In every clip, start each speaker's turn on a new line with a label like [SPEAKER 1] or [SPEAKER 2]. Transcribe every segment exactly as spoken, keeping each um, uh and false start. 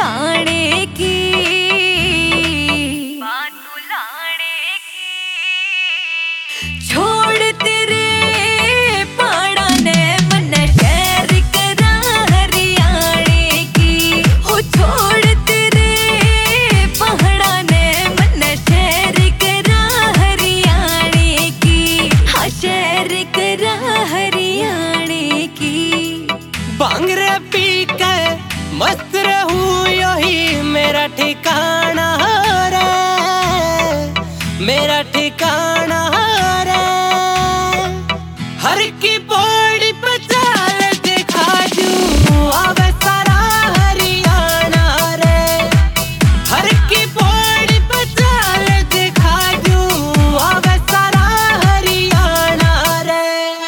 [SPEAKER 1] लाने की, बातू लाने की। छोड़ तेरे पहाड़ा ने मन शहर करा हरियाणे की। हो छोड़ तेरे पहाड़ा ने मन शहर करा हरियाणे की। हाँ शहर करा हरियाणे की।
[SPEAKER 2] भांगरे पी के मस्त रहूं यही मेरा ठिकाना रे, मेरा ठिकाना रे। हर की पौड़ी पे चाल दिखा दूं आवे सारा हरियाणा रे। हर की पौड़ी पे चाल दिखा दूं आवे सारा हरियाणा रे।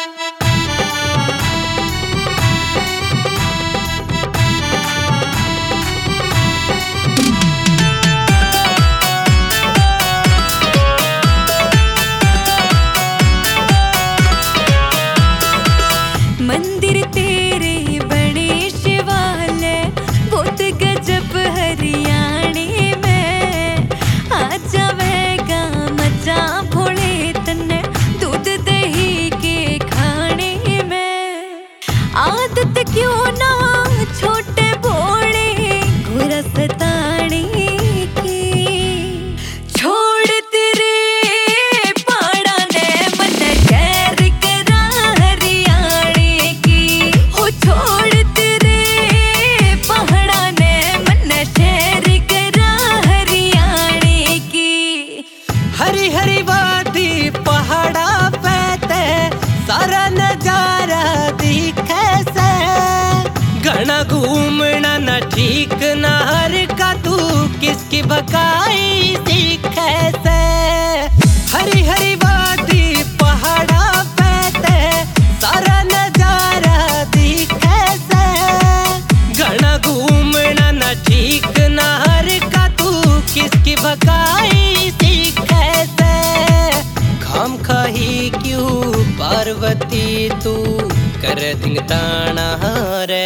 [SPEAKER 1] मंदिर तेरे बड़े शिवालय बहुत गजब हरियाणे में। आ जावेगा मजा भोले तन्ने दूध दही के खाने में। आदत क्यों ना छोटे भोले घोरा सताने की। छोड़ तेरे पहाड़ा ने मन शहर करा हरियाणे की। हो छोड़ तेरे पहाड़ा ने मन शहर करा हरियाणे की।
[SPEAKER 2] हरी हरी वादी पहाड़ा पे ते सारा नजारा दिखे से। घना घूमना न ठीक न हर का तू किसकी बकाई सीखे से। हरी हरी वादी पहाड़ा पे ते सारा नजारा दिखे से। घना घूमना न ठीक न हर का तू किसकी बकाई सीखे से। खाम खाही क्यों पार्वती तू कर दिंग ताना रे।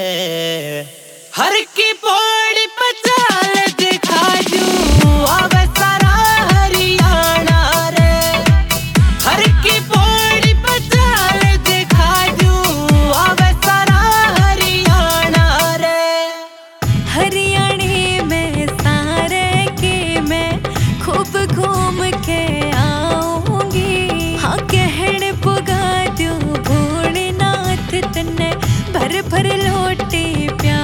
[SPEAKER 2] हर की पौड़ी पे चाल दिखा दूं आवे सारा हरियाणा रे। हर की पौड़ी पे चाल दिखा दूं आवे सारा हरियाणा रे।
[SPEAKER 1] हरियाणे में सारे के मैं खूब घूम के आऊंगी। हाँ कहण पुगा दूं भोलेनाथ तन्ने भर भर लोटे प्यार